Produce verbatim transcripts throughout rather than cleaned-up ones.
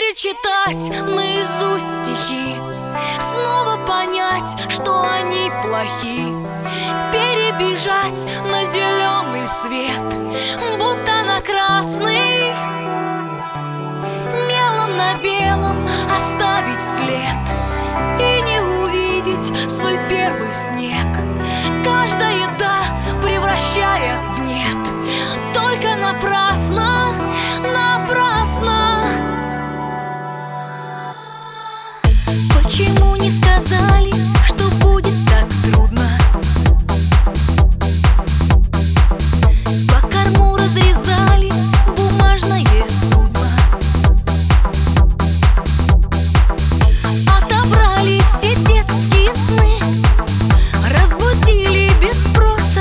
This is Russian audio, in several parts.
перечитать наизусть стихи, снова понять, что они плохи, перебежать на зеленый свет, будто на красный, мелом на белом оставить след и не увидеть свой первый снег, каждая «да» превращая в «нет», только напрасно, напрасно. Почему не сказали, что будет так трудно? По корму разрезали бумажное судно, отобрали все детские сны, разбудили без спроса,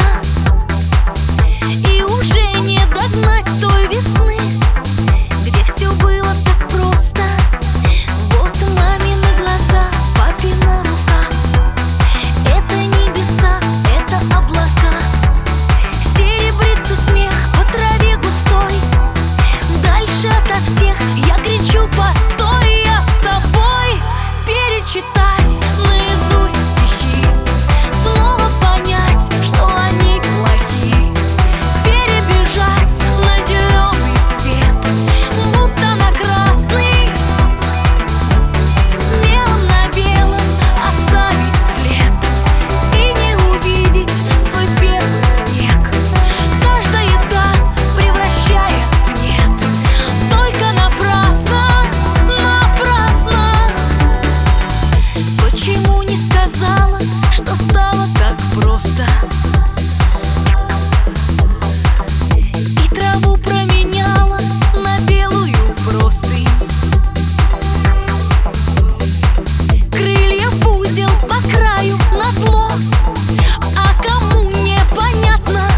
и уже не догнать той весны, где все было так просто. Вот мамины глаза, папина рука, это небеса, это облака, серебрится смех по траве густой, дальше ото всех я кричу: постой, я с тобой. Перечитать наизусть стихи, снова понять, что они плохи, перебежать на зеленый свет, будто на красный, мелом на белом оставить след и не увидеть свой первый снег, каждая «да» превращая в «нет», только напрасно, напрасно. Почему не сказала, что стало так просто, и траву променяла на белую простынь, крылья в узел по краю назло, а кому непонятно,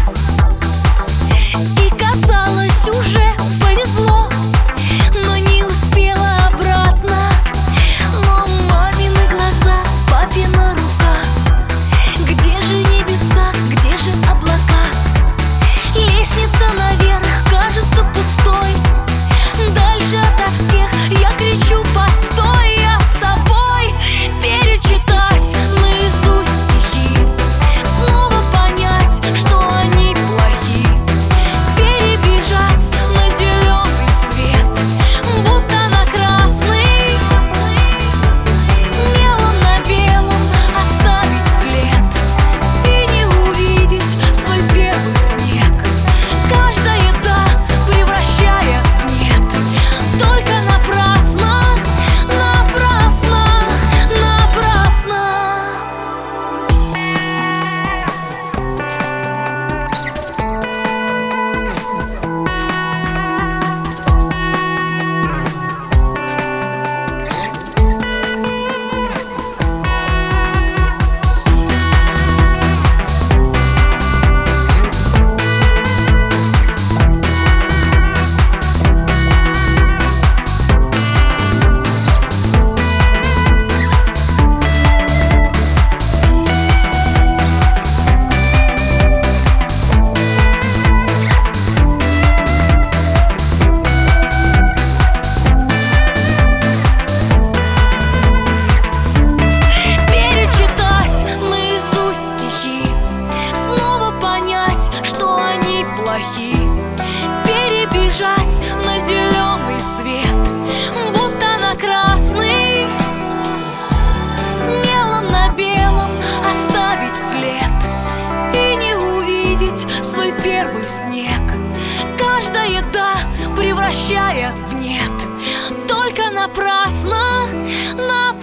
и казалось уже повезло, но не успела обратно. Но мамины глаза, папина рука, где же небеса, где же облака, лестница наверх кажется пустой, дальше ото всех я кричу: постой, я с тобой. Перечитать наизусть стихи, снова понять, что они плохи, перебежать на зеленый свет, будто на красный, мелом на белом оставить след и не увидеть свой первый снег, каждая «да» превращая в «нет», только напрасно, напрасно, напрасно. Перечитать наизусть стихи, снова понять, что они плохи, перебежать на зеленый свет, будто на красный, мелом на белом оставить след и не увидеть свой первый снег, каждая «да» превращая в «нет», только напрасно, напрасно.